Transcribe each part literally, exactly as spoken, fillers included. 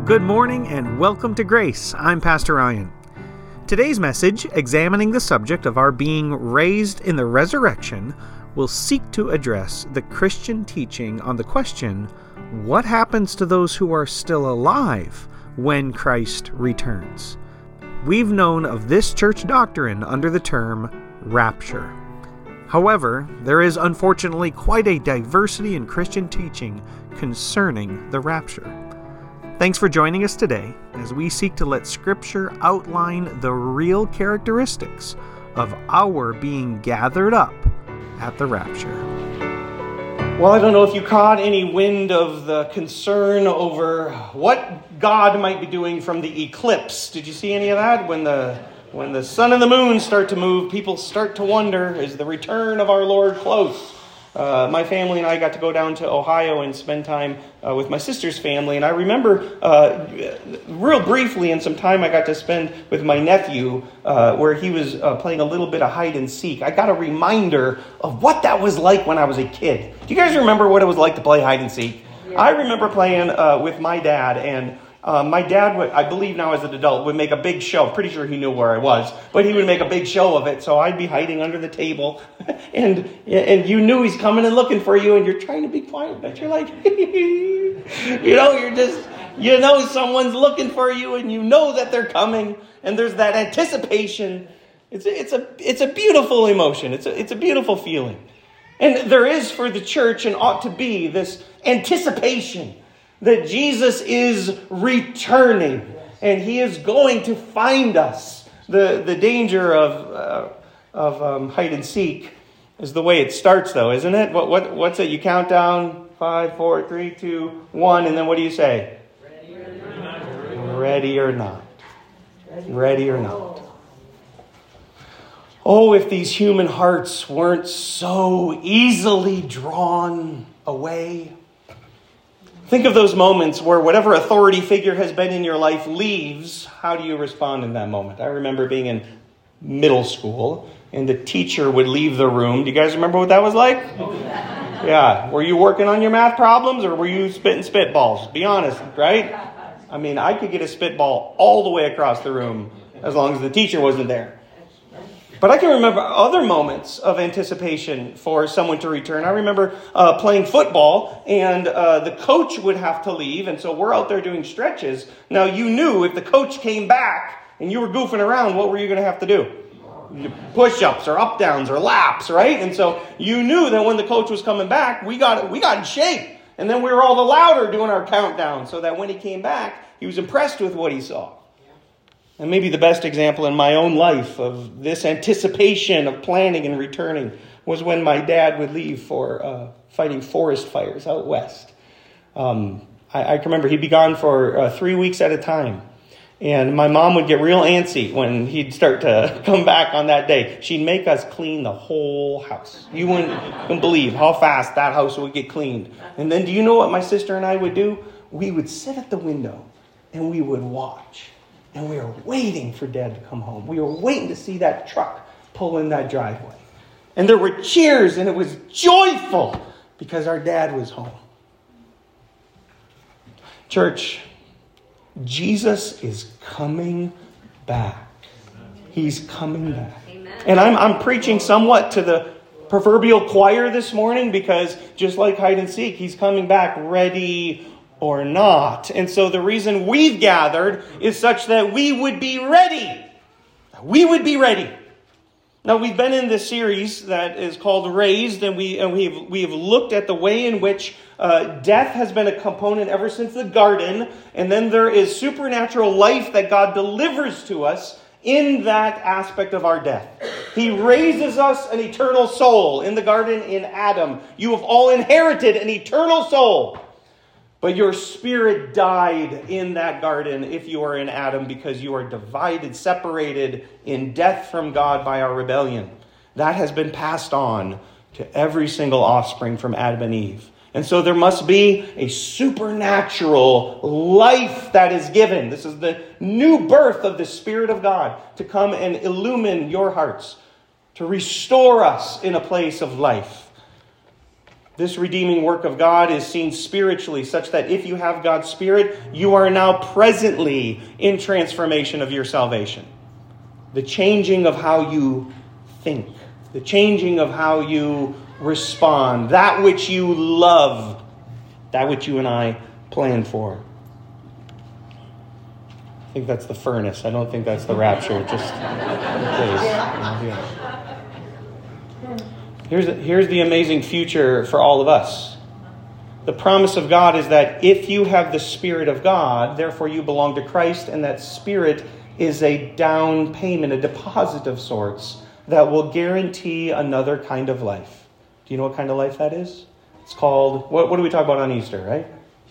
Good morning and welcome to Grace. I'm Pastor Ryan. Today's message, examining the subject of our being raised in the resurrection, will seek to address the Christian teaching on the question, what happens to those who are still alive when Christ returns? We've known of this church doctrine under the term rapture. However, there is unfortunately quite a diversity in Christian teaching concerning the rapture. Thanks for joining us today as we seek to let Scripture outline the real characteristics of our being gathered up at the rapture. Well, I don't know if you caught any wind of the concern over what God might be doing from the eclipse. Did you see any of that? When the when the sun and the moon start to move, people start to wonder, is the return of our Lord close? Uh, my family and I got to go down to Ohio and spend time uh, with my sister's family. And I remember uh, real briefly in some time I got to spend with my nephew uh, where he was uh, playing a little bit of hide and seek. I got a reminder of what that was like when I was a kid. Do you guys remember what it was like to play hide and seek? Yeah. I remember playing uh, with my dad, and Uh, my dad, would, I believe now as an adult, would make a big show. Pretty sure he knew where I was, but he would make a big show of it. So I'd be hiding under the table, and and you knew he's coming and looking for you, and you're trying to be quiet, but you're like, you know, you're just, you know, someone's looking for you, and you know that they're coming, and there's that anticipation. It's a, it's a it's a beautiful emotion. It's a it's a beautiful feeling, and there is for the church and ought to be this anticipation that Jesus is returning and he is going to find us. The the danger of uh, of um, hide and seek is the way it starts, though, isn't it? What what what's it? You count down five, four, three, two, one, and then what do you say? Ready or not. Ready or not. Ready or not. Oh, if these human hearts weren't so easily drawn away. Think of those moments where whatever authority figure has been in your life leaves. How do you respond in that moment? I remember being in middle school and the teacher would leave the room. Do you guys remember what that was like? Yeah. Were you working on your math problems or were you spitting spitballs? Be honest, right? I mean, I could get a spitball all the way across the room as long as the teacher wasn't there. But I can remember other moments of anticipation for someone to return. I remember uh, playing football, and uh, the coach would have to leave, and so we're out there doing stretches. Now, you knew if the coach came back and you were goofing around, what were you going to have to do? Push-ups or up-downs or laps, right? And so you knew that when the coach was coming back, we got we got in shape. And then we were all the louder doing our countdown so that when he came back, he was impressed with what he saw. And maybe the best example in my own life of this anticipation of planning and returning was when my dad would leave for uh, fighting forest fires out west. Um, I, I can remember he'd be gone for uh, three weeks at a time. And my mom would get real antsy when he'd start to come back on that day. She'd make us clean the whole house. You wouldn't, wouldn't believe how fast that house would get cleaned. And then do you know what my sister and I would do? We would sit at the window and we would watch. And we were waiting for Dad to come home. We were waiting to see that truck pull in that driveway. And there were cheers, and it was joyful because our dad was home. Church, Jesus is coming back. He's coming back. Amen. And I'm, I'm preaching somewhat to the proverbial choir this morning because just like hide and seek, he's coming back ready or not. And so the reason we've gathered is such that we would be ready. We would be ready. Now, we've been in this series that is called Raised, and we and we've we've looked at the way in which uh, death has been a component ever since the garden, and then there is supernatural life that God delivers to us in that aspect of our death. He raises us an eternal soul in the garden in Adam. You have all inherited an eternal soul. But your spirit died in that garden if you are in Adam because you are divided, separated in death from God by our rebellion. That has been passed on to every single offspring from Adam and Eve. And so there must be a supernatural life that is given. This is the new birth of the Spirit of God to come and illumine your hearts, to restore us in a place of life. This redeeming work of God is seen spiritually, such that if you have God's Spirit, you are now presently in transformation of your salvation. The changing of how you think, the changing of how you respond, that which you love, that which you and I planned for. I think that's the furnace. I don't think that's the rapture. Just in case. Here's, here's the amazing future for all of us. The promise of God is that if you have the Spirit of God, therefore you belong to Christ, and that Spirit is a down payment, a deposit of sorts that will guarantee another kind of life. Do you know what kind of life that is? It's called, what, what do we talk about on Easter, right?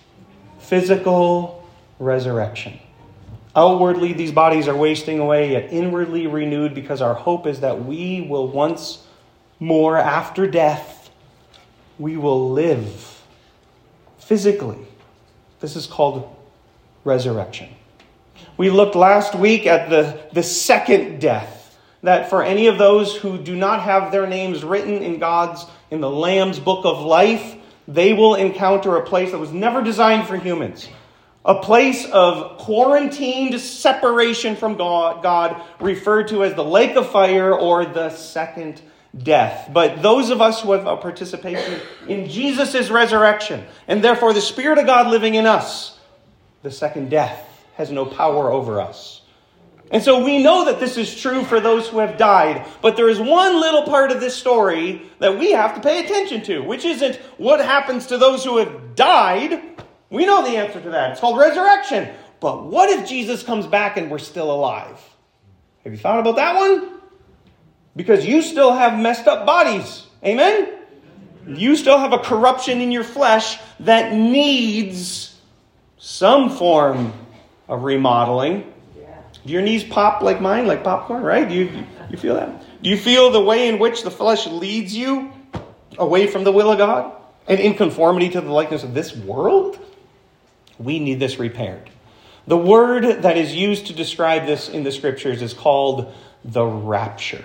Physical resurrection. Outwardly, these bodies are wasting away, yet inwardly renewed, because our hope is that we will once more, after death, we will live physically. This is called resurrection. We looked last week at the, the second death, that for any of those who do not have their names written in God's, in the Lamb's book of life, they will encounter a place that was never designed for humans. A place of quarantined separation from God, God, referred to as the lake of fire or the second death. But those of us who have a participation in Jesus' resurrection, and therefore the Spirit of God living in us, the second death has no power over us. And so we know that this is true for those who have died. But there is one little part of this story that we have to pay attention to, which isn't what happens to those who have died. We know the answer to that. It's called resurrection. But what if Jesus comes back and we're still alive? Have you thought about that one? Because you still have messed up bodies. Amen? You still have a corruption in your flesh that needs some form of remodeling. Do your knees pop like mine, like popcorn, right? Do you, you feel that? Do you feel the way in which the flesh leads you away from the will of God and in conformity to the likeness of this world? We need this repaired. The word that is used to describe this in the scriptures is called the rapture.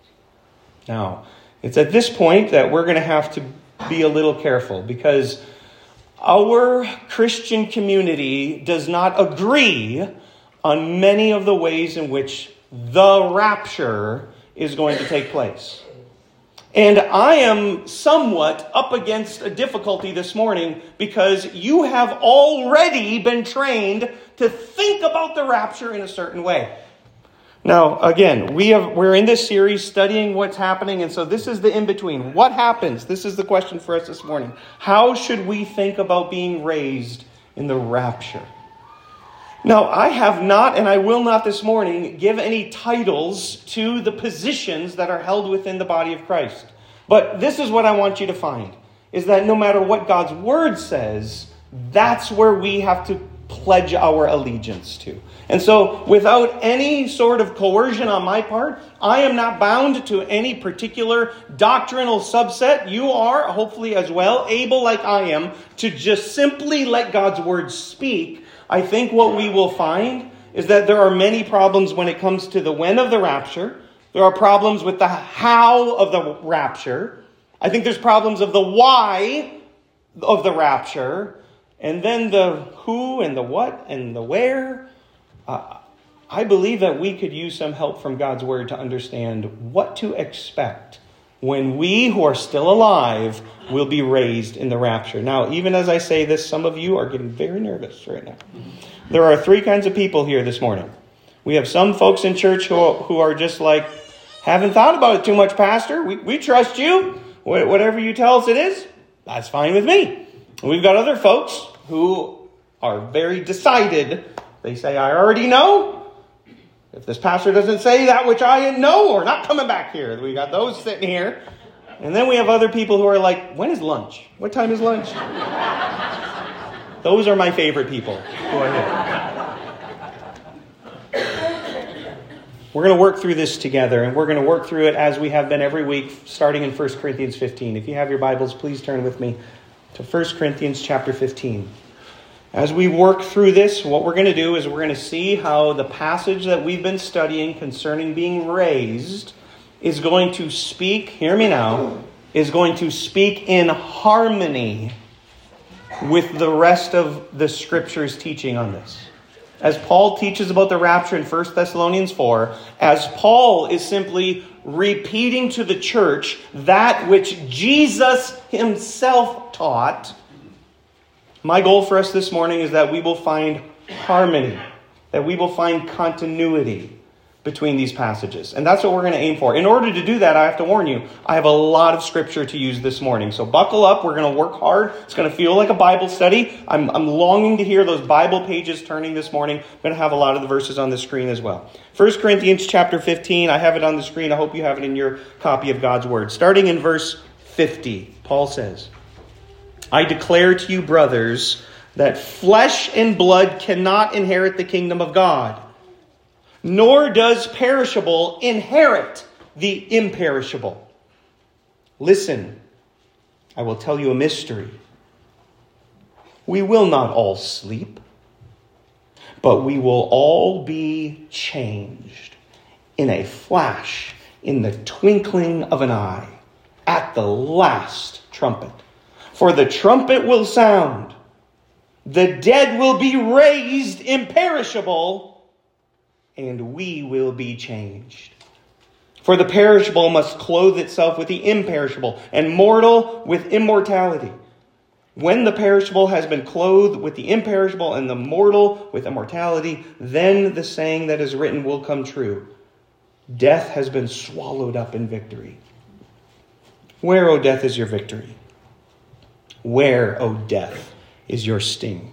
Now, it's at this point that we're going to have to be a little careful, because our Christian community does not agree on many of the ways in which the rapture is going to take place. And I am somewhat up against a difficulty this morning, because you have already been trained to think about the rapture in a certain way. Now, again, we have, we're in this series studying what's happening, and so this is the in-between. What happens? This is the question for us this morning. How should we think about being raised in the rapture? Now, I have not, and I will not this morning, give any titles to the positions that are held within the body of Christ. But this is what I want you to find, is that no matter what God's Word says, that's where we have to pledge our allegiance to. And so, without any sort of coercion on my part, I am not bound to any particular doctrinal subset. You are, hopefully as well, able, like I am, to just simply let God's Word speak. I think what we will find is that there are many problems when it comes to the when of the rapture. There are problems with the how of the rapture. I think there's problems of the why of the rapture. And then the who and the what and the where. Uh, I believe that we could use some help from God's Word to understand what to expect when we who are still alive will be raised in the rapture. Now, even as I say this, some of you are getting very nervous right now. There are three kinds of people here this morning. We have some folks in church who, who are just like, haven't thought about it too much, Pastor. We, we trust you. Whatever you tell us it is, that's fine with me. We've got other folks who are very decided. They say, I already know. If this pastor doesn't say that which I know, we're not coming back here. We got those sitting here. And then we have other people who are like, when is lunch? What time is lunch? Those are my favorite people who are here. We're going to work through this together, and we're going to work through it as we have been every week, starting in First Corinthians fifteen. If you have your Bibles, please turn with me to First Corinthians chapter fifteen. As we work through this, what we're going to do is we're going to see how the passage that we've been studying concerning being raised is going to speak, hear me now, is going to speak in harmony with the rest of the Scripture's teaching on this. As Paul teaches about the rapture in First Thessalonians four, as Paul is simply repeating to the church that which Jesus himself taught, my goal for us this morning is that we will find harmony, that we will find continuity between these passages. And that's what we're going to aim for. In order to do that, I have to warn you, I have a lot of Scripture to use this morning. So buckle up. We're going to work hard. It's going to feel like a Bible study. I'm, I'm longing to hear those Bible pages turning this morning. I'm going to have a lot of the verses on the screen as well. First Corinthians chapter fifteen. I have it on the screen. I hope you have it in your copy of God's Word. Starting in verse fifty, Paul says, I declare to you, brothers, that flesh and blood cannot inherit the kingdom of God, nor does perishable inherit the imperishable. Listen, I will tell you a mystery. We will not all sleep, but we will all be changed in a flash, in the twinkling of an eye, at the last trumpet. For the trumpet will sound, the dead will be raised imperishable, and we will be changed. For the perishable must clothe itself with the imperishable, and mortal with immortality. When the perishable has been clothed with the imperishable, and the mortal with immortality, then the saying that is written will come true. Death has been swallowed up in victory. Where, O death, is your victory? Where, O death, is your sting?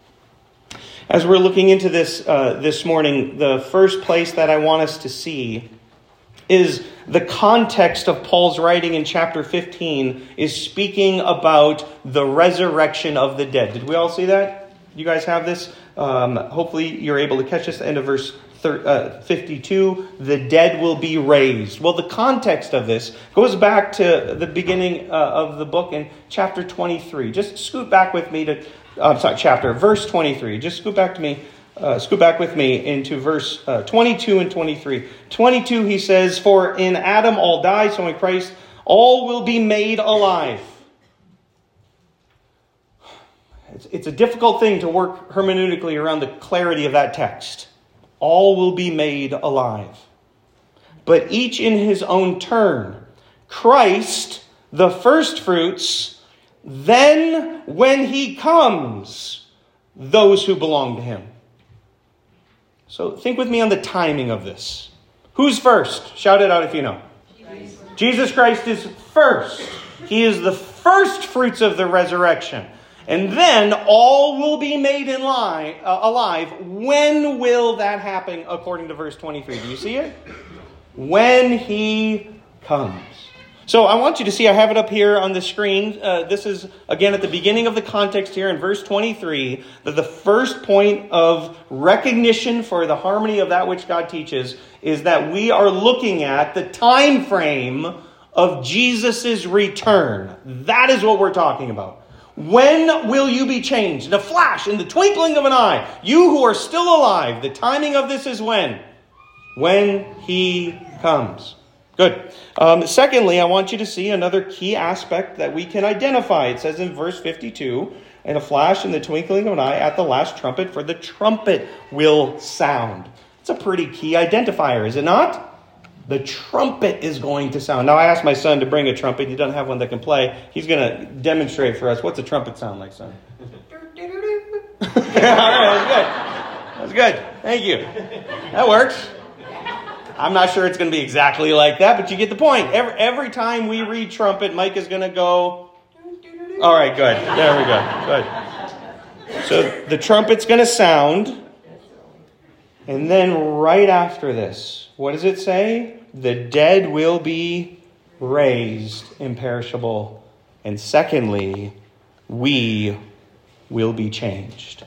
As we're looking into this uh, this morning, the first place that I want us to see is the context of Paul's writing in chapter fifteen is speaking about the resurrection of the dead. Did we all see that? You guys have this? Um, hopefully you're able to catch this at the end of verse fifty-two. The dead will be raised. Well, the context of this goes back to the beginning uh, of the book in chapter twenty-three. Just scoot back with me to... I'm sorry, chapter, verse twenty-three. Just scoot back to me, uh, scoot back with me into verse uh, twenty-two and twenty-three. twenty-two, he says, for in Adam all die, so in Christ all will be made alive. It's, it's a difficult thing to work hermeneutically around the clarity of that text. All will be made alive. But each in his own turn. Christ, the firstfruits, then, when he comes, those who belong to him. So think with me on the timing of this. Who's first? Shout it out if you know. Jesus, Jesus Christ is first. He is the first fruits of the resurrection. And then all will be made in line, uh, alive. When will that happen according to verse twenty-three? Do you see it? When he comes. So I want you to see, I have it up here on the screen. Uh, this is, again, at the beginning of the context here in verse twenty-three, that the first point of recognition for the harmony of that which God teaches is that we are looking at the time frame of Jesus' return. That is what we're talking about. When will you be changed? In a flash, in the twinkling of an eye. You who are still alive, the timing of this is when? When he comes. Good. Um, secondly, I want you to see another key aspect that we can identify. It says in verse fifty-two, in a flash, in the twinkling of an eye, at the last trumpet, for the trumpet will sound. It's a pretty key identifier, is it not? The trumpet is going to sound. Now, I asked my son to bring a trumpet. He doesn't have one that can play. He's going to demonstrate for us. What's a trumpet sound like, son? All right, that was good. That was good. Thank you. That works. I'm not sure it's going to be exactly like that, but you get the point. Every, every time we read trumpet, Mike is going to go... All right, good. There we go. Good. So the trumpet's going to sound. And then right after this, what does it say? The dead will be raised imperishable. And secondly, we will be changed.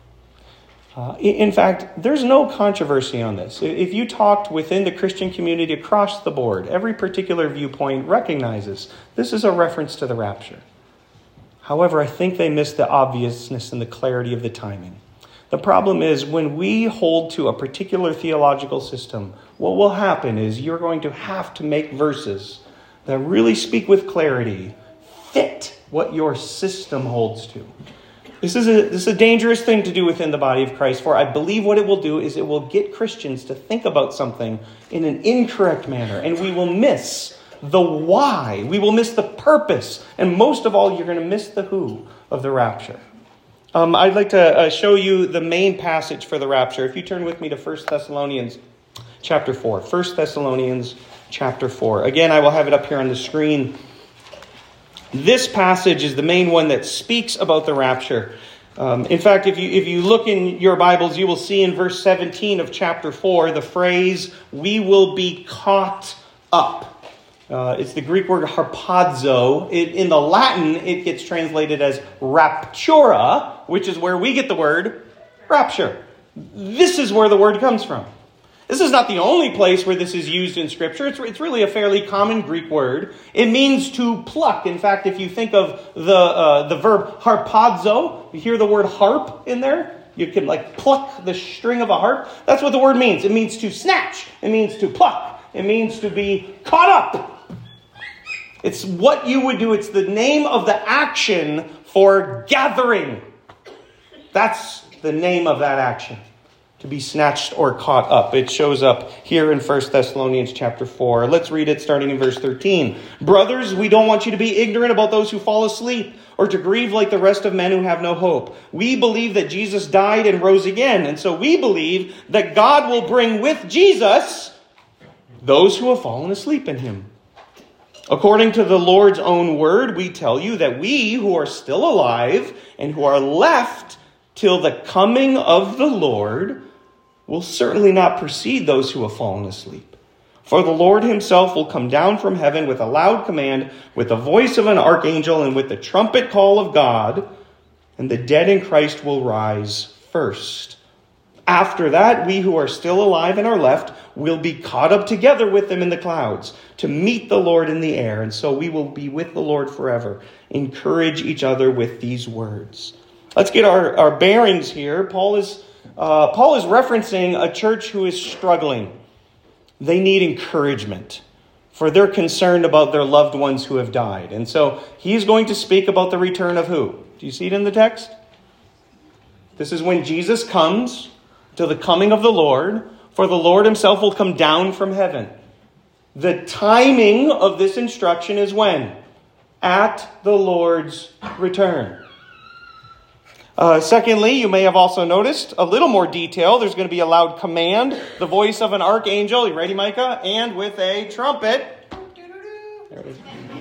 Uh, in fact, there's no controversy on this. If you talked within the Christian community across the board, every particular viewpoint recognizes this is a reference to the rapture. However, I think they miss the obviousness and the clarity of the timing. The problem is when we hold to a particular theological system, what will happen is you're going to have to make verses that really speak with clarity fit what your system holds to. This is a this is a dangerous thing to do within the body of Christ, for I believe what it will do is it will get Christians to think about something in an incorrect manner, and we will miss the why. We will miss the purpose, and most of all, you're going to miss the who of the rapture. Um, I'd like to uh, show you the main passage for the rapture. If you turn with me to First Thessalonians chapter four. First Thessalonians chapter four. Again, I will have it up here on the screen. This passage is the main one that speaks about the rapture. Um, in fact, if you if you look in your Bibles, you will see in verse seventeen of chapter four the phrase, "We will be caught up." Uh, it's the Greek word harpazo. It, in the Latin, it gets translated as raptura, which is where we get the word rapture. This is where the word comes from. This is not the only place where this is used in Scripture. It's, it's really a fairly common Greek word. It means to pluck. In fact, if you think of the uh, the verb harpazo, you hear the word harp in there. You can like pluck the string of a harp. That's what the word means. It means to snatch. It means to pluck. It means to be caught up. It's what you would do. It's the name of the action for gathering. That's the name of that action. To be snatched or caught up. It shows up here in First Thessalonians chapter four. Let's read it starting in verse thirteen. Brothers, we don't want you to be ignorant about those who fall asleep, or to grieve like the rest of men who have no hope. We believe that Jesus died and rose again, and so we believe that God will bring with Jesus those who have fallen asleep in him. According to the Lord's own word, we tell you that we who are still alive and who are left till the coming of the Lord will certainly not precede those who have fallen asleep. For the Lord himself will come down from heaven with a loud command, with the voice of an archangel, and with the trumpet call of God, and the dead in Christ will rise first. After that, we who are still alive and are left will be caught up together with them in the clouds to meet the Lord in the air, and so we will be with the Lord forever. Encourage each other with these words. Let's get our, our bearings here. Paul is uh, Paul is referencing a church who is struggling. They need encouragement, for they're concerned about their loved ones who have died. And so he's going to speak about the return of who? Do you see it in the text? This is when Jesus comes, to the coming of the Lord, for the Lord himself will come down from heaven. The timing of this instruction is when? At the Lord's return. Uh, secondly, you may have also noticed a little more detail. There's going to be a loud command, the voice of an archangel. You ready, Micah? And with a trumpet. There it is.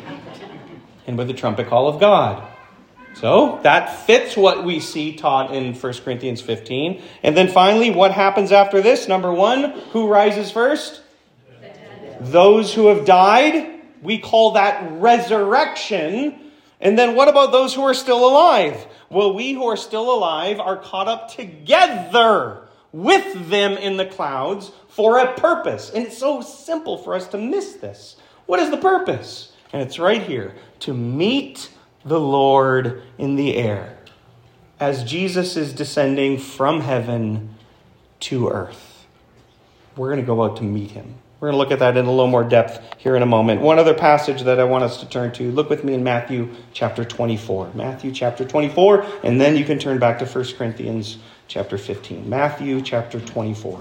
And with the trumpet call of God. So that fits what we see taught in First Corinthians fifteen. And then finally, what happens after this? Number one, who rises first? Those who have died. We call that resurrection. And then what about those who are still alive? Well, we who are still alive are caught up together with them in the clouds for a purpose. And it's so simple for us to miss this. What is the purpose? And it's right here. To meet the Lord in the air as Jesus is descending from heaven to earth. We're going to go out to meet him. We're going to look at that in a little more depth here in a moment. One other passage that I want us to turn to. Look with me in Matthew chapter twenty-four. Matthew chapter twenty-four, and then you can turn back to First Corinthians chapter fifteen. Matthew chapter twenty-four.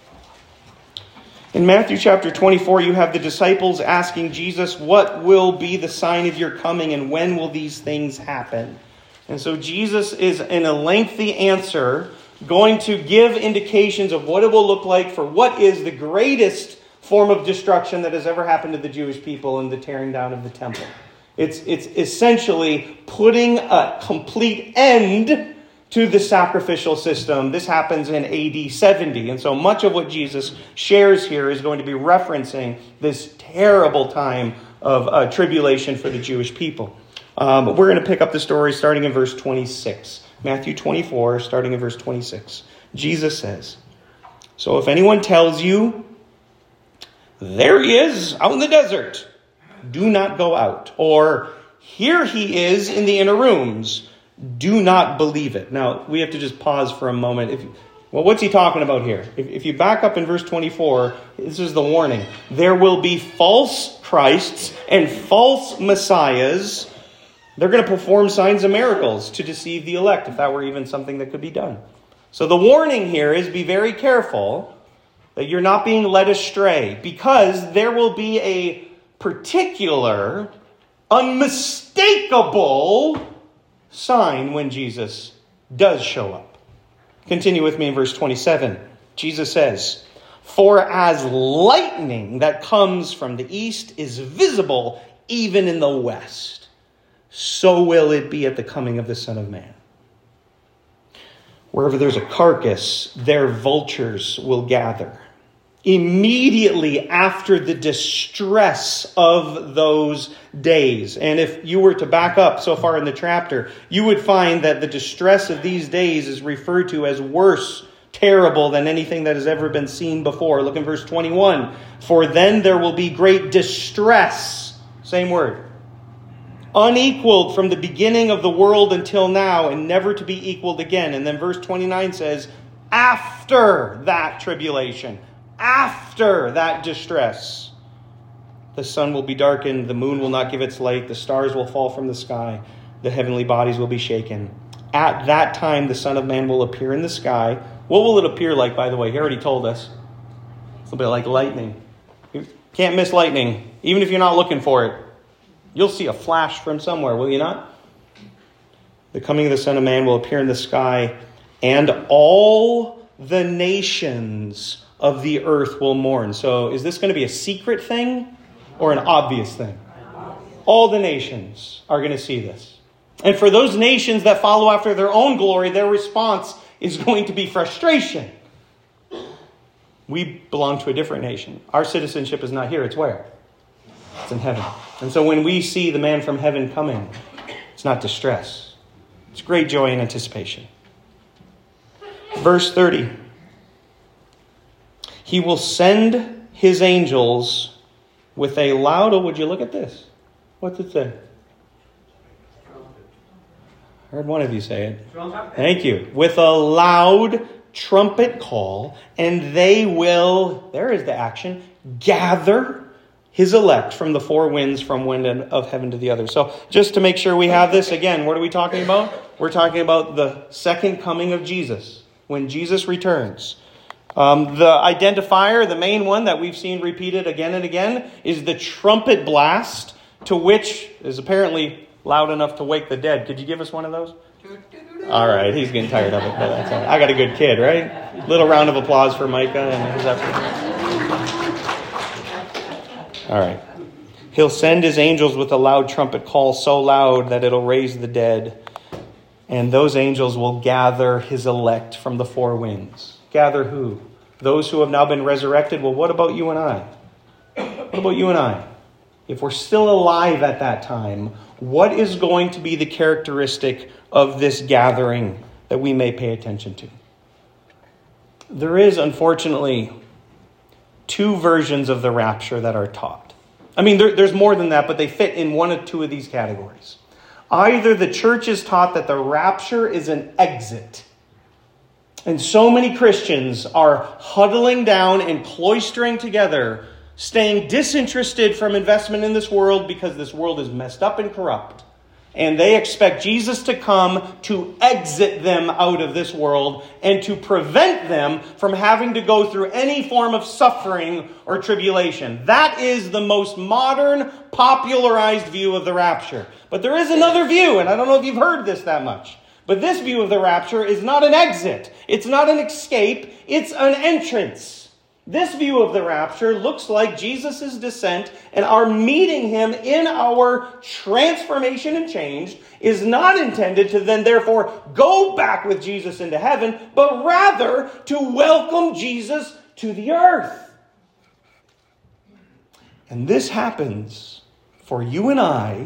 In Matthew chapter twenty-four, you have the disciples asking Jesus, what will be the sign of your coming and when will these things happen? And so Jesus is in a lengthy answer going to give indications of what it will look like for what is the greatest form of destruction that has ever happened to the Jewish people in the tearing down of the temple. It's, it's essentially putting a complete end to the sacrificial system. This happens in A D seventy. And so much of what Jesus shares here is going to be referencing this terrible time of uh, tribulation for the Jewish people. Um, we're going to pick up the story starting in verse twenty-six. Matthew twenty-four, starting in verse twenty-six. Jesus says, so if anyone tells you, there he is out in the desert, do not go out. Or here he is in the inner rooms, do not believe it. Now, we have to just pause for a moment. If Well, what's he talking about here? If, if you back up in verse twenty-four, this is the warning. There will be false Christs and false messiahs. They're going to perform signs and miracles to deceive the elect, if that were even something that could be done. So the warning here is be very careful that you're not being led astray, because there will be a particular, unmistakable sign when Jesus does show up. Continue with me in verse twenty-seven. Jesus says, "For as lightning that comes from the east is visible even in the west, so will it be at the coming of the Son of Man. Wherever there's a carcass, there vultures will gather." Immediately after the distress of those days. And if you were to back up so far in the chapter, you would find that the distress of these days is referred to as worse, terrible than anything that has ever been seen before. Look in verse twenty-one. "For then there will be great distress," same word, "unequaled from the beginning of the world until now, and never to be equaled again." And then verse twenty-nine says, "After that tribulation," after that distress, "the sun will be darkened, the moon will not give its light, the stars will fall from the sky, the heavenly bodies will be shaken. At that time, the Son of Man will appear in the sky." What will it appear like, by the way? He already told us. It's a bit like lightning. You can't miss lightning, even if you're not looking for it. You'll see a flash from somewhere, will you not? "The coming of the Son of Man will appear in the sky, and all the nations of the earth will mourn." So is this going to be a secret thing or an obvious thing? All the nations are going to see this. And for those nations that follow after their own glory, their response is going to be frustration. We belong to a different nation. Our citizenship is not here. It's where? It's in heaven. And so when we see the man from heaven coming, it's not distress. It's great joy and anticipation. Verse thirty. "He will send his angels with a loud..." Oh, would you look at this? What's it say? I heard one of you say it. Thank you. "With a loud trumpet call, and they will," there is the action, "gather his elect from the four winds, from one end of heaven to the other." So just to make sure we have this, again, what are we talking about? We're talking about the second coming of Jesus, when Jesus returns. Um, the identifier, the main one that we've seen repeated again and again, is the trumpet blast, to which is apparently loud enough to wake the dead. Could you give us one of those? All right, he's getting tired of it. But that's all right. I got a good kid, right? Little round of applause for Micah and his effort. All right. "He'll send his angels with a loud trumpet call, so loud that it'll raise the dead. And those angels will gather his elect from the four winds." Gather who? Those who have now been resurrected? Well, what about you and I? What about you and I? If we're still alive at that time, what is going to be the characteristic of this gathering that we may pay attention to? There is, unfortunately, two versions of the rapture that are taught. I mean, there, there's more than that, but they fit in one or two of these categories. Either the church is taught that the rapture is an exit, and so many Christians are huddling down and cloistering together, staying disinterested from investment in this world because this world is messed up and corrupt. And they expect Jesus to come to exit them out of this world and to prevent them from having to go through any form of suffering or tribulation. That is the most modern, popularized view of the rapture. But there is another view, and I don't know if you've heard this that much. But this view of the rapture is not an exit. It's not an escape. It's an entrance. This view of the rapture looks like Jesus' descent, and our meeting him in our transformation and change is not intended to then therefore go back with Jesus into heaven, but rather to welcome Jesus to the earth. And this happens for you and I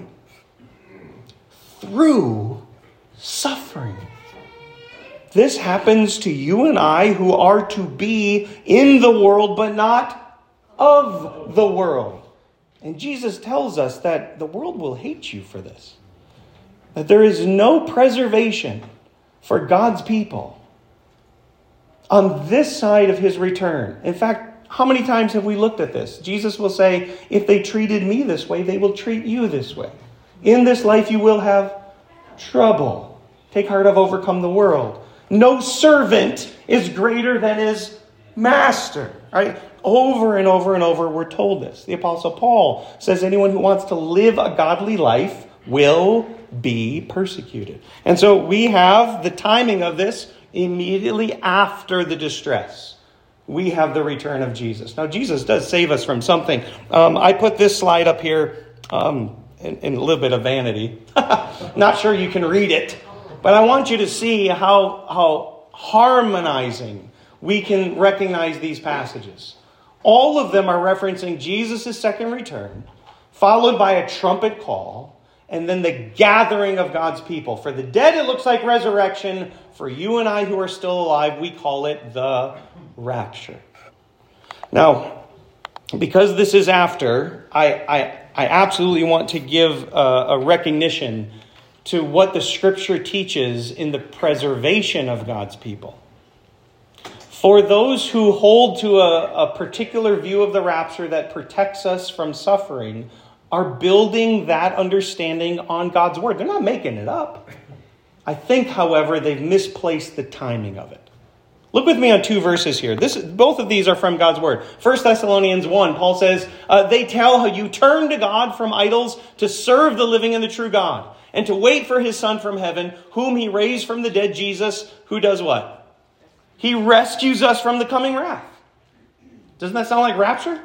through suffering. This happens to you and I who are to be in the world, but not of the world. And Jesus tells us that the world will hate you for this. That there is no preservation for God's people on this side of his return. In fact, how many times have we looked at this? Jesus will say, if they treated me this way, they will treat you this way. In this life you will have trouble. Take heart, I've overcome the world. No servant is greater than his master. Right? Over and over and over we're told this. The Apostle Paul says anyone who wants to live a godly life will be persecuted. And so we have the timing of this immediately after the distress. We have the return of Jesus. Now, Jesus does save us from something. Um, I put this slide up here um, in, in a little bit of vanity. Not sure you can read it, but I want you to see how, how harmonizing we can recognize these passages. All of them are referencing Jesus' second return, followed by a trumpet call, and then the gathering of God's people. For the dead, it looks like resurrection. For you and I who are still alive, we call it the rapture. Now, because this is after, I, I, I absolutely want to give a, a recognition to what the Scripture teaches in the preservation of God's people. For those who hold to a, a particular view of the rapture that protects us from suffering, are building that understanding on God's word. They're not making it up. I think, however, they've misplaced the timing of it. Look with me on two verses here. This, both of these are from God's word. First Thessalonians one, Paul says, uh, they tell how you turn to God from idols to serve the living and the true God, and to wait for his Son from heaven, whom he raised from the dead, Jesus, who does what? He rescues us from the coming wrath. Doesn't that sound like rapture?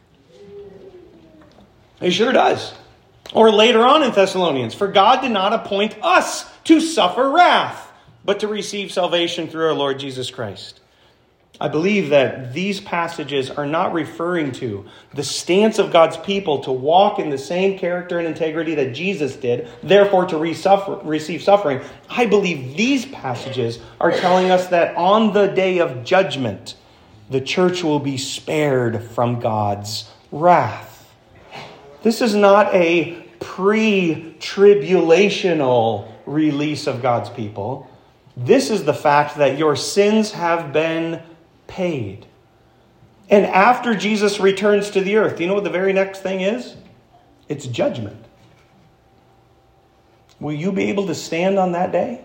It sure does. Or later on in Thessalonians, for God did not appoint us to suffer wrath, but to receive salvation through our Lord Jesus Christ. I believe that these passages are not referring to the stance of God's people to walk in the same character and integrity that Jesus did, therefore to receive suffering. I believe these passages are telling us that on the day of judgment, the church will be spared from God's wrath. This is not a pre-tribulational release of God's people. This is the fact that your sins have been paid. And after Jesus returns to the earth, do you know what the very next thing is? It's judgment. Will you be able to stand on that day?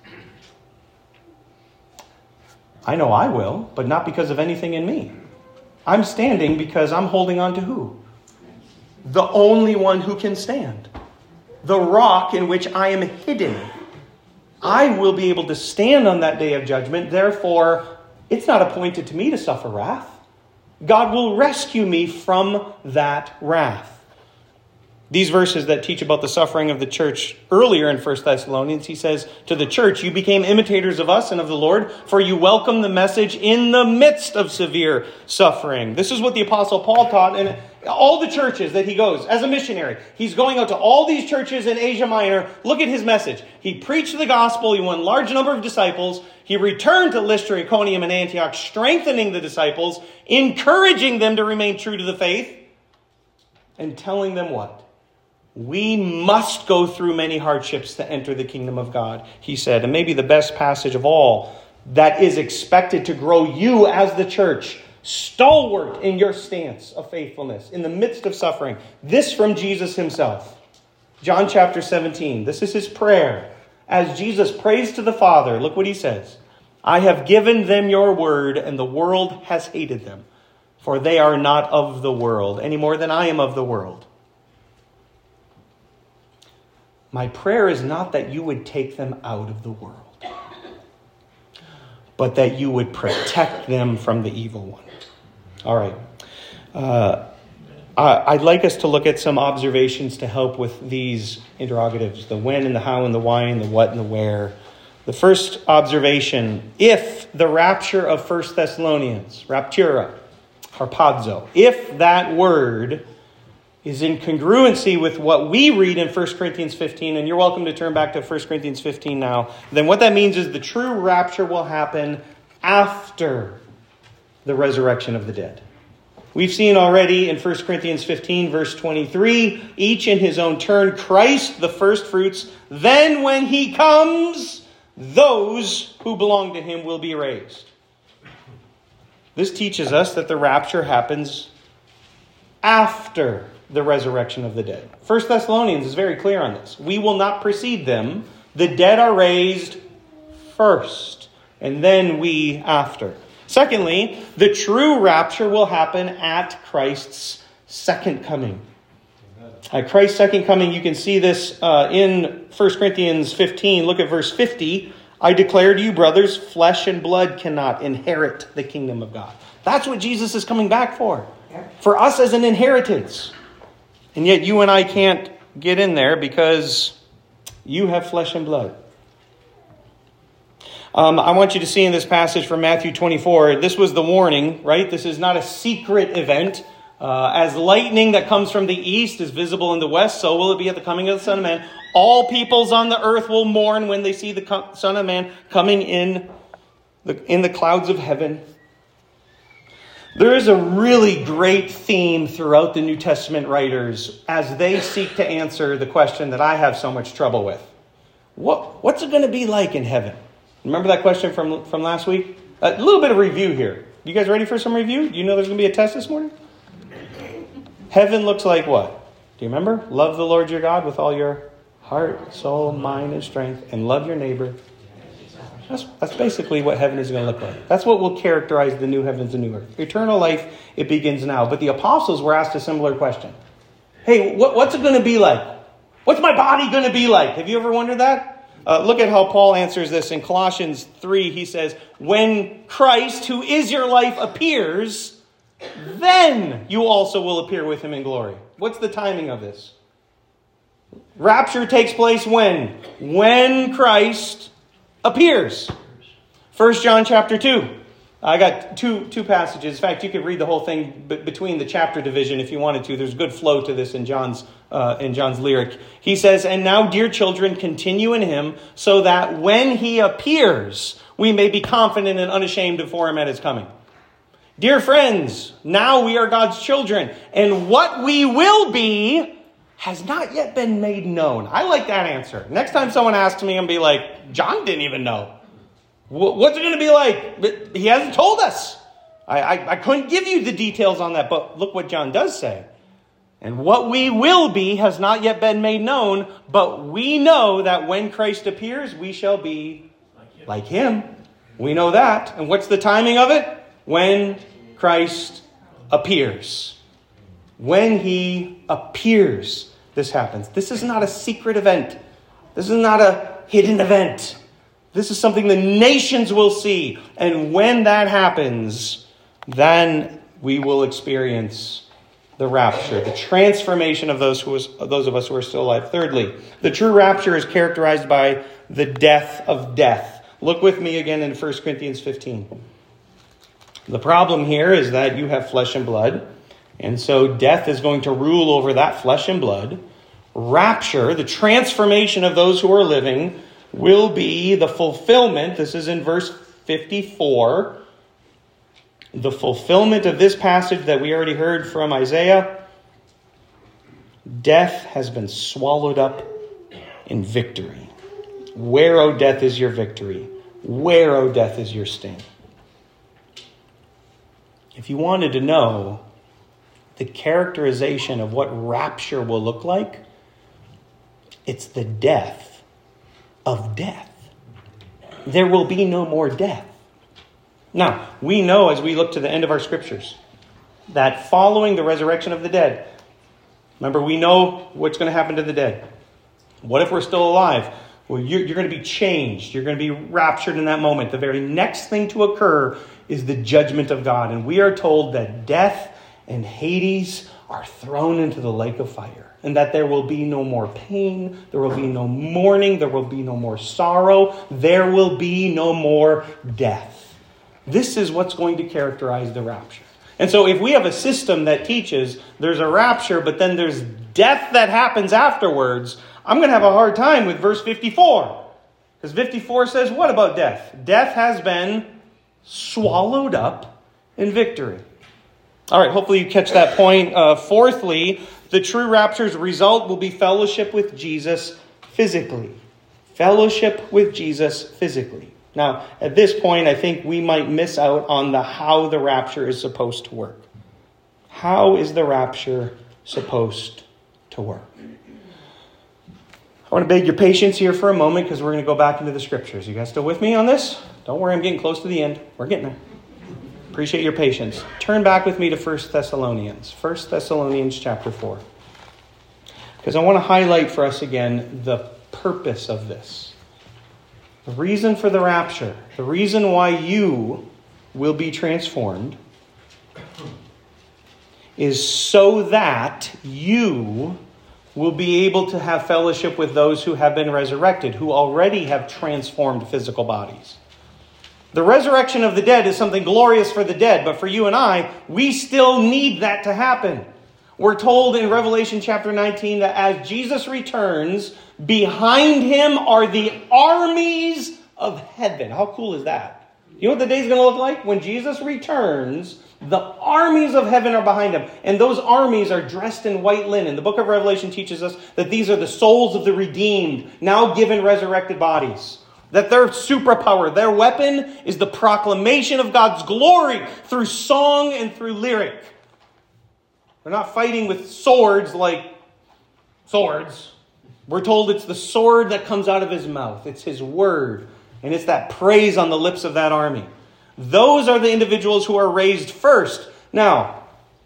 I know I will, but not because of anything in me. I'm standing because I'm holding on to who? The only one who can stand. The rock in which I am hidden. I will be able to stand on that day of judgment. Therefore, it's not appointed to me to suffer wrath. God will rescue me from that wrath. These verses that teach about the suffering of the church earlier in First Thessalonians, he says to the church, you became imitators of us and of the Lord, for you welcomed the message in the midst of severe suffering. This is what the Apostle Paul taught in all the churches that he goes as a missionary. He's going out to all these churches in Asia Minor. Look at his message. He preached the gospel. He won a large number of disciples. He returned to Lystra, Iconium, and Antioch, strengthening the disciples, encouraging them to remain true to the faith, and telling them what? We must go through many hardships to enter the kingdom of God, he said. And maybe the best passage of all that is expected to grow you as the church stalwart in your stance of faithfulness in the midst of suffering. This from Jesus himself. John chapter seventeen. This is his prayer. As Jesus prays to the Father, look what he says. I have given them your word, and the world has hated them, for they are not of the world, any more than I am of the world. My prayer is not that you would take them out of the world, but that you would protect them from the evil one. All right. Uh, I'd like us to look at some observations to help with these interrogatives, the when and the how and the why and the what and the where. The first observation, if the rapture of First Thessalonians, raptura, harpazo, if that word is in congruency with what we read in First Corinthians fifteen, and you're welcome to turn back to First Corinthians fifteen now, then what that means is the true rapture will happen after the resurrection of the dead. We've seen already in First Corinthians fifteen, verse twenty-three, each in his own turn, Christ the first fruits, then when he comes, those who belong to him will be raised. This teaches us that the rapture happens after the resurrection of the dead. First Thessalonians is very clear on this. We will not precede them. The dead are raised first, and then we after. Secondly, the true rapture will happen at Christ's second coming. At Christ's second coming, you can see this uh, in First Corinthians fifteen. Look at verse fifty. I declare to you, brothers, flesh and blood cannot inherit the kingdom of God. That's what Jesus is coming back for. For us as an inheritance. And yet you and I can't get in there because you have flesh and blood. Um, I want you to see in this passage from Matthew twenty-four, this was the warning, right? This is not a secret event. Uh, as lightning that comes from the east is visible in the west, so will it be at the coming of the Son of Man. All peoples on the earth will mourn when they see the co- Son of Man coming in the, in the clouds of heaven. There is a really great theme throughout the New Testament writers as they seek to answer the question that I have so much trouble with. What, what's it going to be like in heaven? Remember that question from, from last week? A little bit of review here. You guys ready for some review? Do you know there's going to be a test this morning? Heaven looks like what? Do you remember? Love the Lord your God with all your heart, soul, mind, and strength, and love your neighbor. That's, that's basically what heaven is going to look like. That's what will characterize the new heavens and new earth. Eternal life, it begins now. But the apostles were asked a similar question. Hey, what, what's it going to be like? What's my body going to be like? Have you ever wondered that? Uh, look at how Paul answers this in Colossians three. He says, when Christ, who is your life, appears, then you also will appear with him in glory. What's the timing of this? Rapture takes place when? When Christ appears. First John chapter two. I got two two passages. In fact, you could read the whole thing b- between the chapter division if you wanted to. There's good flow to this in John's uh, in John's lyric. He says, "And now, dear children, continue in him, so that when he appears, we may be confident and unashamed before him at his coming." Dear friends, now we are God's children, and what we will be has not yet been made known. I like that answer. Next time someone asks me, I'm going to be like, John didn't even know. What's it going to be like? He hasn't told us. I, I, I couldn't give you the details on that, but look what John does say. And what we will be has not yet been made known, but we know that when Christ appears, we shall be like him. We know that. And what's the timing of it? When Christ appears. When he appears, this happens. This is not a secret event. This is not a hidden event. This is something the nations will see. And when that happens, then we will experience the rapture, the transformation of those who is, those of us who are still alive. Thirdly, the true rapture is characterized by the death of death. Look with me again in First Corinthians fifteen. The problem here is that you have flesh and blood, and so death is going to rule over that flesh and blood. Rapture, the transformation of those who are living, will be the fulfillment. This is in verse fifty-four. The fulfillment of this passage that we already heard from Isaiah. Death has been swallowed up in victory. Where, O death, is your victory? Where, O death, is your sting? If you wanted to know the characterization of what rapture will look like, it's the death of death. There will be no more death. Now, we know as we look to the end of our scriptures that following the resurrection of the dead, remember, we know what's going to happen to the dead. What if we're still alive? Well, you're, you're going to be changed. You're going to be raptured in that moment. The very next thing to occur is the judgment of God. And we are told that death and Hades are thrown into the lake of fire. And that there will be no more pain. There will be no mourning. There will be no more sorrow. There will be no more death. This is what's going to characterize the rapture. And so if we have a system that teaches there's a rapture, but then there's death that happens afterwards, I'm going to have a hard time with verse fifty-four. Because fifty-four says, what about death? Death has been swallowed up in victory. All right, hopefully you catch that point. Uh, fourthly, the true rapture's result will be fellowship with Jesus physically. Fellowship with Jesus physically. Now, at this point, I think we might miss out on the how the rapture is supposed to work. How is the rapture supposed to work? I want to beg your patience here for a moment because we're going to go back into the scriptures. You guys still with me on this? Don't worry, I'm getting close to the end. We're getting there. Appreciate your patience. Turn back with me to First Thessalonians. First Thessalonians chapter four. Because I want to highlight for us again the purpose of this. The reason for the rapture. The reason why you will be transformed is so that you will be able to have fellowship with those who have been resurrected, who already have transformed physical bodies. The resurrection of the dead is something glorious for the dead, but for you and I, we still need that to happen. We're told in Revelation chapter nineteen that as Jesus returns, behind him are the armies of heaven. How cool is that? You know what the day's going to look like? When Jesus returns, the armies of heaven are behind him. And those armies are dressed in white linen. The book of Revelation teaches us that these are the souls of the redeemed, now given resurrected bodies. That their superpower, their weapon, is the proclamation of God's glory through song and through lyric. They're not fighting with swords like swords. We're told it's the sword that comes out of his mouth. It's his word. And it's that praise on the lips of that army. Those are the individuals who are raised first. Now,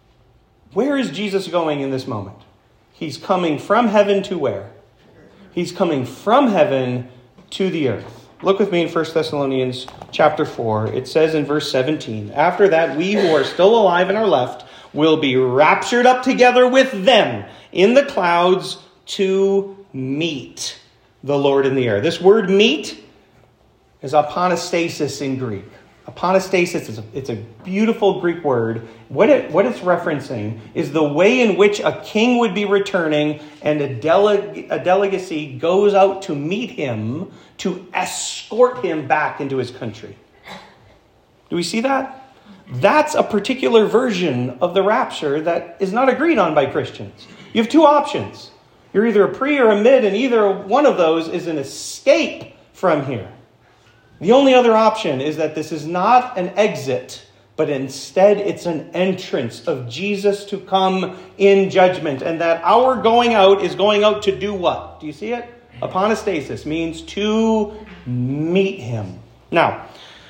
where is Jesus going in this moment? He's coming from heaven to where? He's coming from heaven to the earth. Look with me in First Thessalonians chapter four. It says in verse seventeen, after that, we who are still alive and are left will be raptured up together with them in the clouds to meet the Lord in the air. This word meet is apostasis in Greek. Apostasis is a, it's a beautiful Greek word. What it what it's referencing is the way in which a king would be returning and a, dele, a delegacy goes out to meet him to escort him back into his country. Do we see that? That's a particular version of the rapture that is not agreed on by Christians. You have two options. You're either a pre or a mid, and either one of those is an escape from here. The only other option is that this is not an exit, but instead it's an entrance of Jesus to come in judgment. And that our going out is going out to do what? Do you see it? Apostasis means to meet him. Now,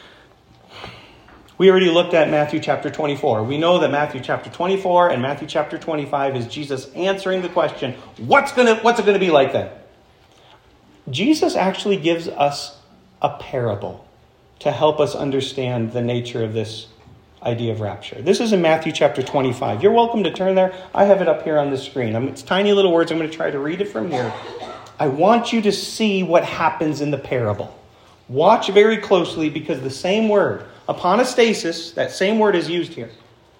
we already looked at Matthew chapter twenty-four. We know that Matthew chapter twenty-four and Matthew chapter twenty-five is Jesus answering the question, what's gonna, what's it going to be like then? Jesus actually gives us a parable to help us understand the nature of this idea of rapture. This is in Matthew chapter twenty-five. You're welcome to turn there. I have it up here on the screen. It's tiny little words. I'm going to try to read it from here. I want you to see what happens in the parable. Watch very closely because the same word, apostasis, that same word is used here.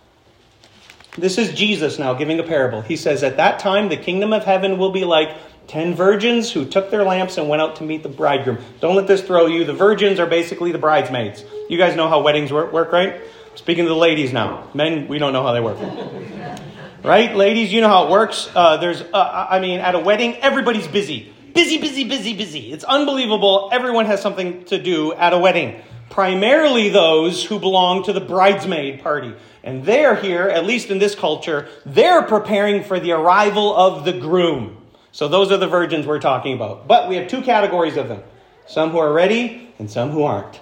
This is Jesus now giving a parable. He says, at that time, the kingdom of heaven will be like ten virgins who took their lamps and went out to meet the bridegroom. Don't let this throw you. The virgins are basically the bridesmaids. You guys know how weddings work, work right? Speaking to the ladies now. Men, we don't know how they work. Right? Ladies, you know how it works. Uh, there's, uh, I mean, at a wedding, everybody's busy. Busy, busy, busy, busy. It's unbelievable. Everyone has something to do at a wedding. Primarily those who belong to the bridesmaid party. And they're here, at least in this culture, they're preparing for the arrival of the groom. So those are the virgins we're talking about. But we have two categories of them. Some who are ready and some who aren't.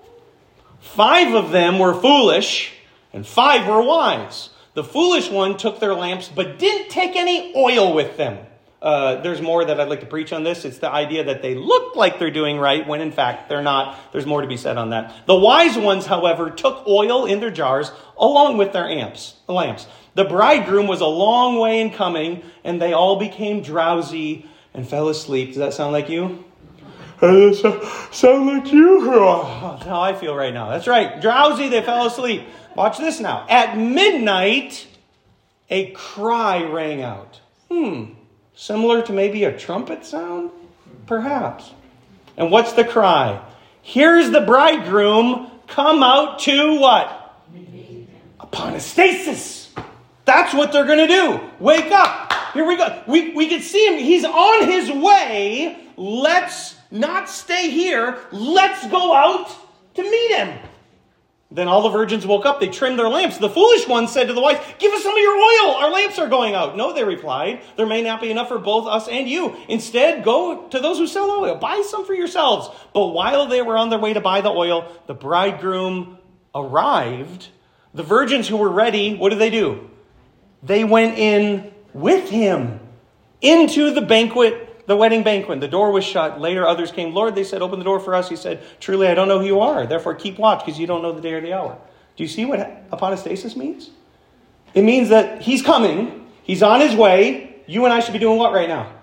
Five of them were foolish and five were wise. The foolish one took their lamps but didn't take any oil with them. Uh, there's more that I'd like to preach on this. It's the idea that they look like they're doing right when in fact they're not. There's more to be said on that. The wise ones, however, took oil in their jars along with their amps, lamps. The bridegroom was a long way in coming, and they all became drowsy and fell asleep. Does that sound like you? Does that sound like you? Oh, that's how I feel right now. That's right. Drowsy, they fell asleep. Watch this now. At midnight, a cry rang out. Hmm. Similar to maybe a trumpet sound? Perhaps. And what's the cry? Here's the bridegroom. Come out to what? Apostasis. That's what they're going to do. Wake up. Here we go. We, we can see him. He's on his way. Let's not stay here. Let's go out to meet him. Then all the virgins woke up. They trimmed their lamps. The foolish ones said to the wise, give us some of your oil. Our lamps are going out. No, they replied, there may not be enough for both us and you. Instead, go to those who sell oil. Buy some for yourselves. But while they were on their way to buy the oil, the bridegroom arrived. The virgins who were ready, what did they do? They went in with him into the banquet. The wedding banquet. The door was shut. Later others came. Lord, they said, open the door for us. He said, truly, I don't know who you are. Therefore, keep watch because you don't know the day or the hour. Do you see what apostasis means? It means that he's coming. He's on his way. You and I should be doing what right now?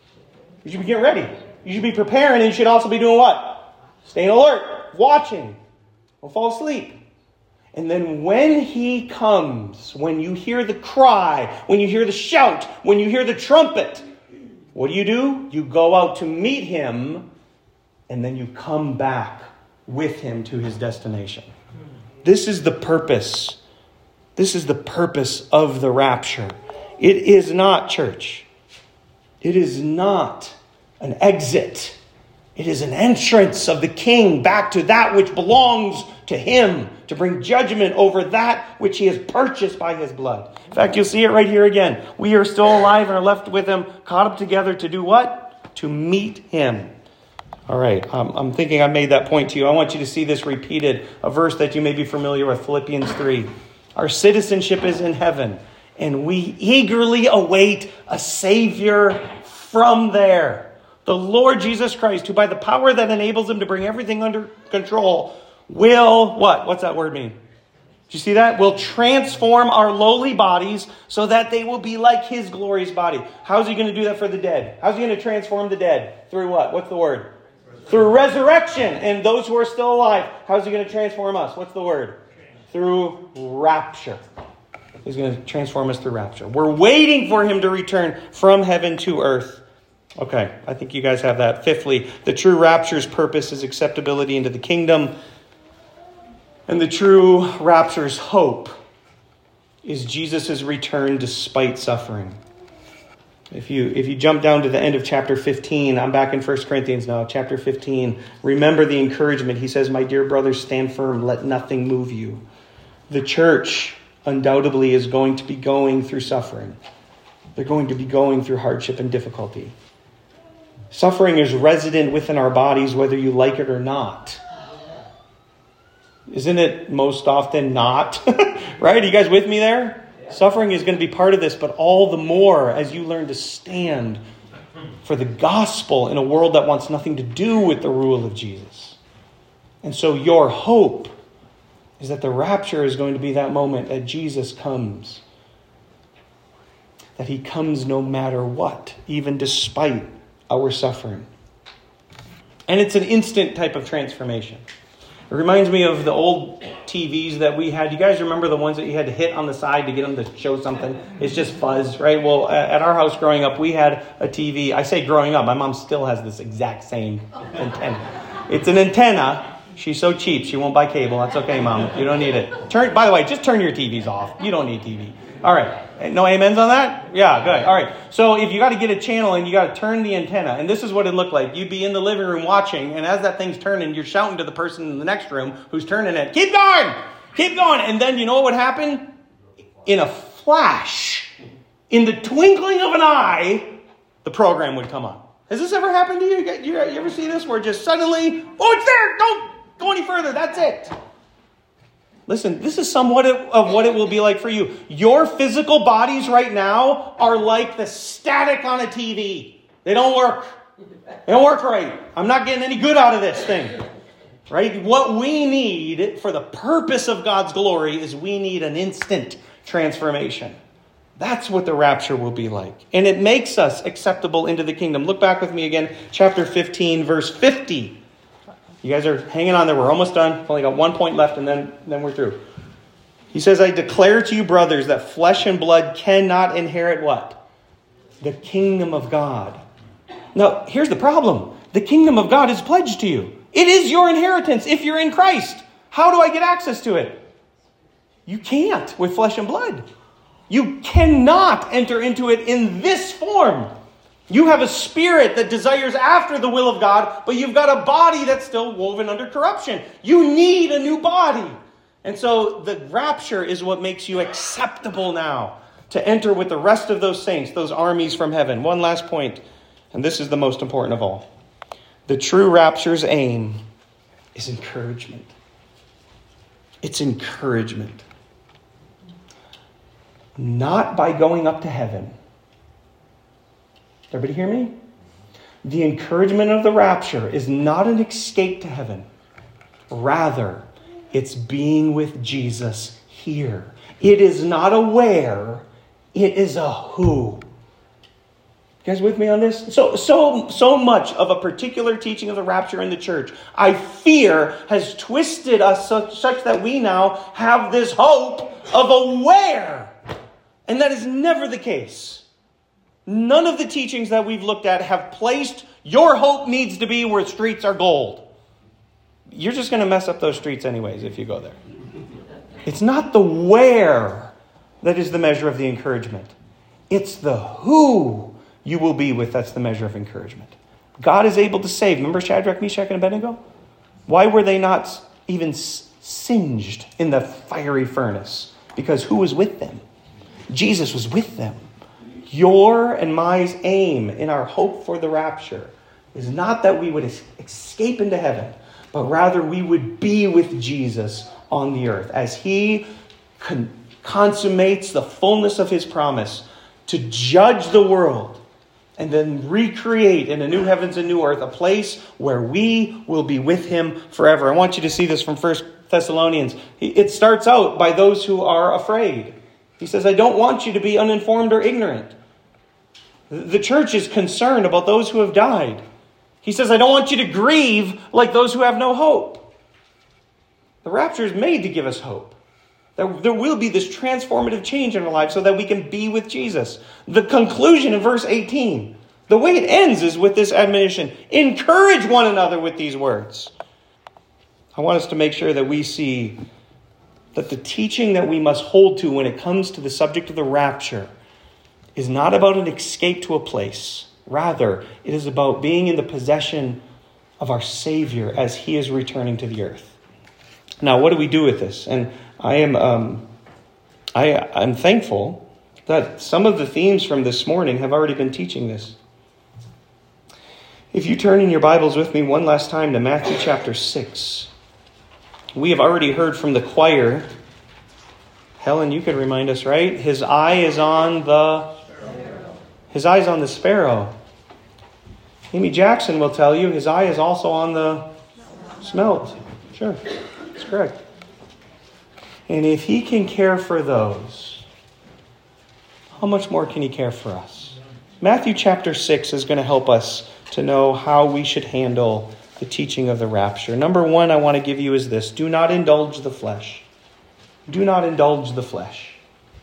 You should be getting ready. You should be preparing, and you should also be doing what? Staying alert. Watching. Don't fall asleep. And then when he comes, when you hear the cry, when you hear the shout, when you hear the trumpet, what do you do? You go out to meet him, and then you come back with him to his destination. This is the purpose. This is the purpose of the rapture. It is not, church. It is not an exit. It is an entrance of the King back to that which belongs to him, to bring judgment over that which he has purchased by his blood. In fact, you'll see it right here again. We are still alive and are left with him, caught up together to do what? To meet him. All right, um, I'm thinking I made that point to you. I want you to see this repeated, a verse that you may be familiar with, Philippians three. Our citizenship is in heaven, and we eagerly await a Savior from there. The Lord Jesus Christ, who by the power that enables him to bring everything under control, will, what? What's that word mean? Do you see that? Will transform our lowly bodies so that they will be like his glorious body. How's he going to do that for the dead? How's he going to transform the dead? Through what? What's the word? Through resurrection. And those who are still alive, how's he going to transform us? What's the word? Through rapture. He's going to transform us through rapture. We're waiting for him to return from heaven to earth. Okay, I think you guys have that. Fifthly, the true rapture's purpose is acceptability into the kingdom. And the true rapture's hope is Jesus' return despite suffering. If you if you jump down to the end of chapter fifteen, I'm back in First Corinthians now, chapter fifteen. Remember the encouragement. He says, my dear brothers, stand firm. Let nothing move you. The church undoubtedly is going to be going through suffering. They're going to be going through hardship and difficulty. Suffering is resident within our bodies, whether you like it or not. Isn't it most often not? Right? Are you guys with me there? Yeah. Suffering is going to be part of this, but all the more as you learn to stand for the gospel in a world that wants nothing to do with the rule of Jesus. And so your hope is that the rapture is going to be that moment that Jesus comes. That he comes no matter what, even despite our suffering. And it's an instant type of transformation. It reminds me of the old T Vs that we had. You guys remember the ones that you had to hit on the side to get them to show something? It's just fuzz, right? Well, at our house growing up, we had a T V. I say growing up. My mom still has this exact same antenna. It's an antenna. She's so cheap, she won't buy cable. That's okay, Mom. You don't need it. Turn. By the way, just turn your T Vs off. You don't need T V. All right. No amens on that? Yeah, good. All right. So if you got to get a channel and you got to turn the antenna, and this is what it looked like. You'd be in the living room watching, and as that thing's turning, you're shouting to the person in the next room who's turning it, keep going, keep going. And then you know what would happen? In a flash, in the twinkling of an eye, the program would come on. Has this ever happened to you? You, you ever see this where just suddenly, oh, it's there. Don't go any further. That's it. Listen, this is somewhat of what it will be like for you. Your physical bodies right now are like the static on a T V. They don't work. They don't work right. I'm not getting any good out of this thing. Right? What we need for the purpose of God's glory is we need an instant transformation. That's what the rapture will be like. And it makes us acceptable into the kingdom. Look back with me again, chapter fifteen, verse fifty. You guys are hanging on there. We're almost done. We've only got one point left and then, then we're through. He says, I declare to you, brothers, that flesh and blood cannot inherit what? The kingdom of God. Now, here's the problem. The kingdom of God is pledged to you. It is your inheritance if you're in Christ. How do I get access to it? You can't with flesh and blood. You cannot enter into it in this form. You have a spirit that desires after the will of God, but you've got a body that's still woven under corruption. You need a new body. And so the rapture is what makes you acceptable now to enter with the rest of those saints, those armies from heaven. One last point, and this is the most important of all. The true rapture's aim is encouragement. It's encouragement. Not by going up to heaven. Everybody hear me? The encouragement of the rapture is not an escape to heaven. Rather, it's being with Jesus here. It is not a where, it is a who. You guys with me on this? So, so, so much of a particular teaching of the rapture in the church, I fear, has twisted us such, such that we now have this hope of a where. And that is never the case. None of the teachings that we've looked at have placed your hope needs to be where streets are gold. You're just going to mess up those streets anyways if you go there. It's not the where that is the measure of the encouragement. It's the who you will be with that's the measure of encouragement. God is able to save. Remember Shadrach, Meshach, and Abednego? Why were they not even singed in the fiery furnace? Because who was with them? Jesus was with them. Your and my aim in our hope for the rapture is not that we would escape into heaven, but rather we would be with Jesus on the earth as he con- consummates the fullness of his promise to judge the world and then recreate in a new heavens and new earth a place where we will be with him forever. I want you to see this from First Thessalonians. It starts out by those who are afraid. He says, I don't want you to be uninformed or ignorant. The church is concerned about those who have died. He says, I don't want you to grieve like those who have no hope. The rapture is made to give us hope. There, there will be this transformative change in our lives so that we can be with Jesus. The conclusion in verse eighteen, the way it ends is with this admonition. Encourage one another with these words. I want us to make sure that we see that the teaching that we must hold to when it comes to the subject of the rapture is not about an escape to a place. Rather, it is about being in the possession of our Savior as he is returning to the earth. Now, what do we do with this? And I am um, I, I'm thankful that some of the themes from this morning have already been teaching this. If you turn in your Bibles with me one last time to Matthew chapter six, we have already heard from the choir. Helen, you could remind us, right? His eye is on the sparrow. His eye is on the sparrow. Amy Jackson will tell you his eye is also on the smelt. Sure, that's correct. And if he can care for those, how much more can he care for us? Matthew chapter six is going to help us to know how we should handle the teaching of the rapture. Number one I want to give you is this. Do not indulge the flesh. Do not indulge the flesh.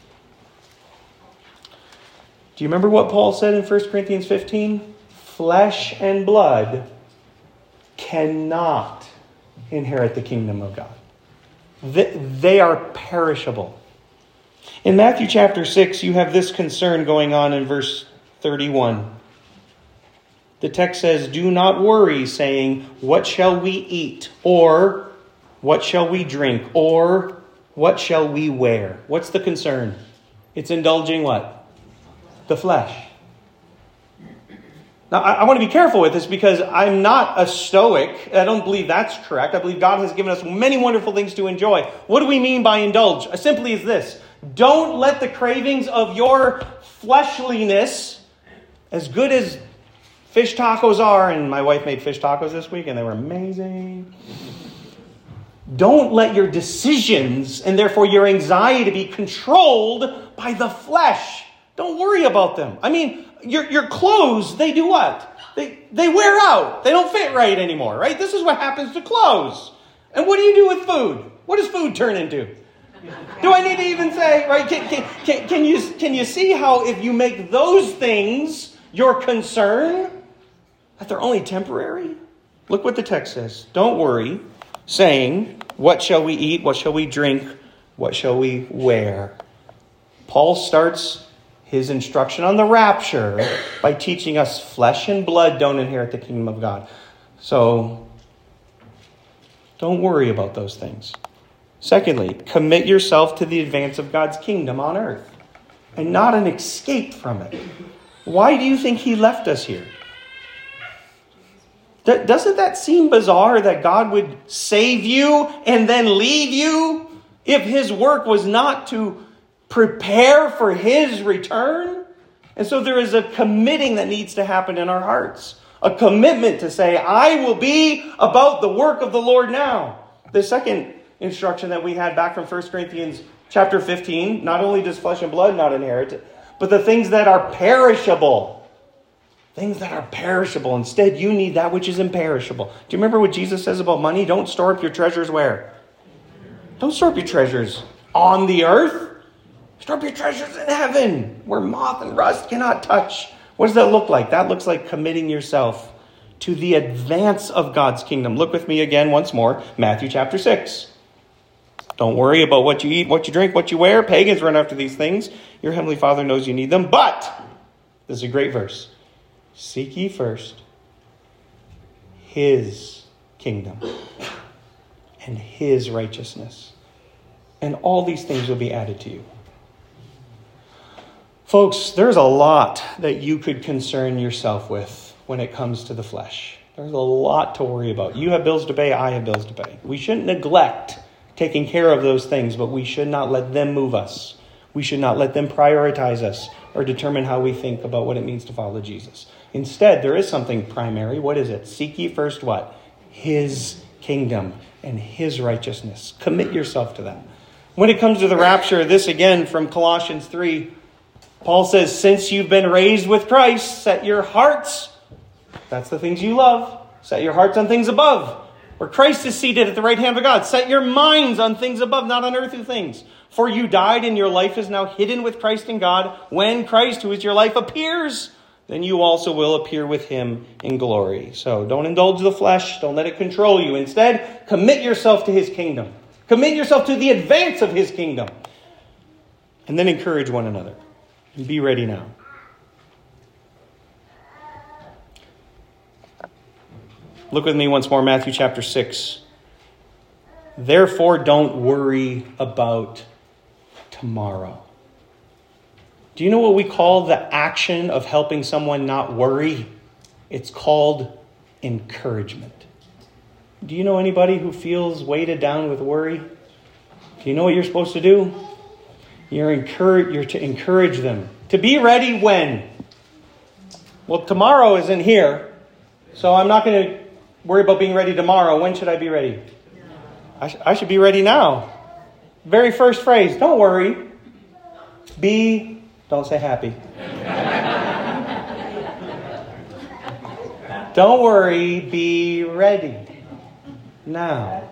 Do you remember what Paul said in First Corinthians fifteen? Flesh and blood cannot inherit the kingdom of God. They are perishable. In Matthew chapter six, you have this concern going on in verse thirty-one. The text says, do not worry, saying, what shall we eat? Or, what shall we drink? Or, what shall we wear? What's the concern? It's indulging what? The flesh. Now, I, I want to be careful with this because I'm not a stoic. I don't believe that's correct. I believe God has given us many wonderful things to enjoy. What do we mean by indulge? Simply is this. Don't let the cravings of your fleshliness, as good as fish tacos are, and my wife made fish tacos this week and they were amazing. Don't let your decisions and therefore your anxiety be controlled by the flesh. Don't worry about them. I mean, your your clothes, they do what? They they wear out. They don't fit right anymore, right? This is what happens to clothes. And what do you do with food? What does food turn into? Do I need to even say, right? Can, can, can, can you can you see how if you make those things your concern, that they're only temporary? Look what the text says. Don't worry, saying, what shall we eat? What shall we drink? What shall we wear? Paul starts his instruction on the rapture by teaching us flesh and blood don't inherit the kingdom of God. So don't worry about those things. Secondly, commit yourself to the advance of God's kingdom on earth and not an escape from it. Why do you think he left us here? Doesn't that seem bizarre that God would save you and then leave you if his work was not to prepare for his return? And so there is a committing that needs to happen in our hearts. A commitment to say, I will be about the work of the Lord now. The second instruction that we had back from First Corinthians chapter fifteen, not only does flesh and blood not inherit it, but the things that are perishable. Things that are perishable. Instead, you need that which is imperishable. Do you remember what Jesus says about money? Don't store up your treasures where? Don't store up your treasures on the earth. Store up your treasures in heaven, where moth and rust cannot touch. What does that look like? That looks like committing yourself to the advance of God's kingdom. Look with me again once more, Matthew chapter six. Don't worry about what you eat, what you drink, what you wear. Pagans run after these things. Your heavenly Father knows you need them. But, this is a great verse. Seek ye first his kingdom and his righteousness, and all these things will be added to you. Folks, there's a lot that you could concern yourself with when it comes to the flesh. There's a lot to worry about. You have bills to pay, I have bills to pay. We shouldn't neglect taking care of those things, but we should not let them move us. We should not let them prioritize us or determine how we think about what it means to follow Jesus. Instead, there is something primary. What is it? Seek ye first what? His kingdom and his righteousness. Commit yourself to that. When it comes to the rapture, this again from Colossians three, Paul says, since you've been raised with Christ, set your hearts, that's the things you love, set your hearts on things above, where Christ is seated at the right hand of God. Set your minds on things above, not on earthly things. For you died, and your life is now hidden with Christ in God. When Christ, who is your life, appears, then you also will appear with him in glory. So don't indulge the flesh. Don't let it control you. Instead, commit yourself to his kingdom. Commit yourself to the advance of his kingdom. And then encourage one another. And be ready now. Look with me once more, Matthew chapter six. Therefore, don't worry about tomorrow. Do you know what we call the action of helping someone not worry? It's called encouragement. Do you know anybody who feels weighted down with worry? Do you know what you're supposed to do? You're, encourage, you're to encourage them. To be ready when? Well, tomorrow isn't here, so I'm not going to worry about being ready tomorrow. When should I be ready? I, sh- I should be ready now. Very first phrase, don't worry. Be, don't say happy. Don't worry, be ready now.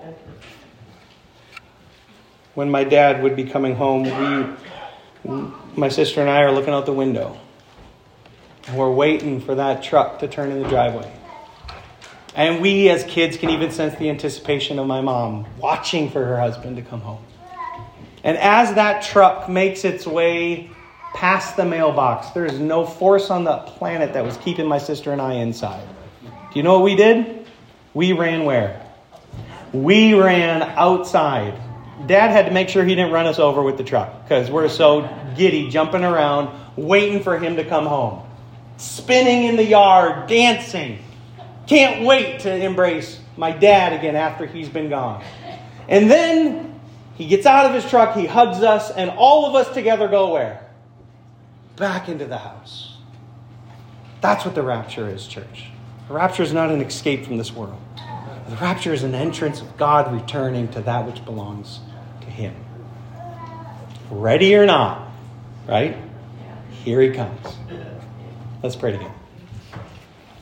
When my dad would be coming home, we, my sister and I are looking out the window. And we're waiting for that truck to turn in the driveway. And we as kids can even sense the anticipation of my mom watching for her husband to come home. And as that truck makes its way past the mailbox, there is no force on the planet that was keeping my sister and I inside. Do you know what we did? We ran where? We ran outside. Dad had to make sure he didn't run us over with the truck because we're so giddy, jumping around, waiting for him to come home. Spinning in the yard, dancing. Can't wait to embrace my dad again after he's been gone. And then he gets out of his truck, he hugs us, and all of us together go where? Back into the house. That's what the rapture is, church. The rapture is not an escape from this world. The rapture is an entrance of God returning to that which belongs to him. Ready or not, right? Here he comes. Let's pray together.